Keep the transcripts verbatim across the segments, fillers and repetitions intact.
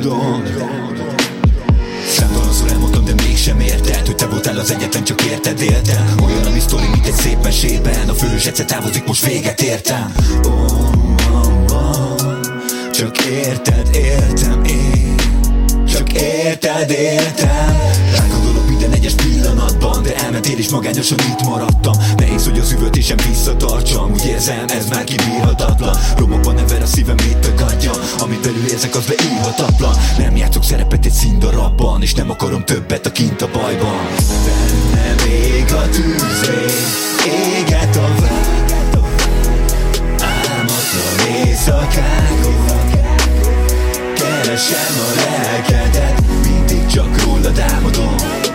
álmodom. Számtalanszor elmondtam, de mégsem érted, hogy te voltál az egyetlen, csak érted éltem. Olyan, ami sztori, mint egy szép mesében. A főhős egyszer távozik, most véget értem. Oh, oh, oh. Csak érted éltem én, csak érted éltem. Rágondolok minden egyes pillanatban, de elmentél és magányosan itt maradtam. Nehéz, hogy az üvöltésem visszatartsam. Úgy érzem, ez már kibírhatatlan. Romokban never a szívem mit tagadja. Amit belül érzek, az beírhatatlan. Nem játszok szerepet egy színdarabban, és nem akarom többet a kint a bajban. Bennem ég a tűzvény, éget a vágy, álmatlan éjszakákon. Keresem a lelkedet, mindig csak rólad álmodom.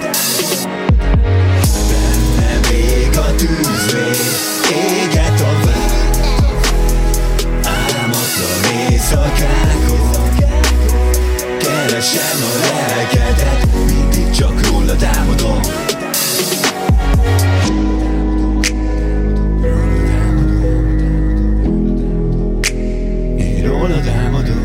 Bennem ég a tűzvény, éget a vágy, álmatlan éjszakákon. Keresem a lelkedet, mindig csak rólad álmodom. Én rólad álmodom.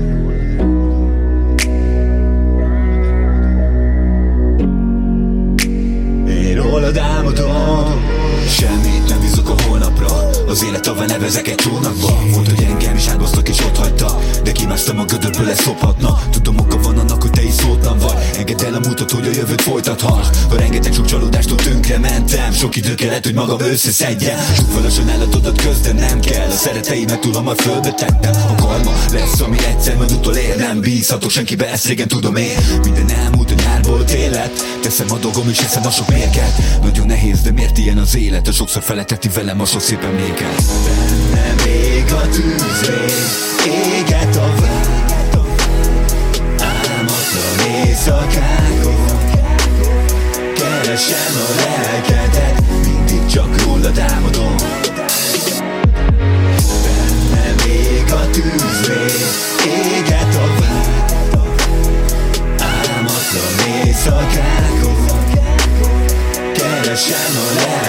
Rólad álmodom. Semmit nem bízok a holnapra, az élet taván nevezek egy csónakba. Volt, hogy engem is áldoztak és ott hagyta, de kimásztam a gödörből, ez szophatna. Tudom, oka van annak, hogy te is szótlan vagy. Engedd el a múltat, hogy a jövőt folytathass. A rengeteg sok csalódástól tönkre mentem. Sok idő kellett, hogy magam összeszedjem. Súgvalasan állatodat közden nem kell. A szereteimet túl hamar földbe tettem. A karma lesz, ami egyszer majd utolér. Nem bízhatok senkibe, ezt régen tudom én. Minden elmúlt, a nyárból télet. Teszem a dolgom és eszem a sok mérget. Nagyon nehéz, de miért ilyen az élet? A sokszor feleteti velem a sok szép emléket. Bennem ég a tűzvény, éget a vágy, álmatlan éjszakákon. Keresem a lelkedet, mindig csak rólad álmodom. Bennem ég a tűzvény, éget a vágy, álmatlan éjszakákon. Keresem a lelkedet.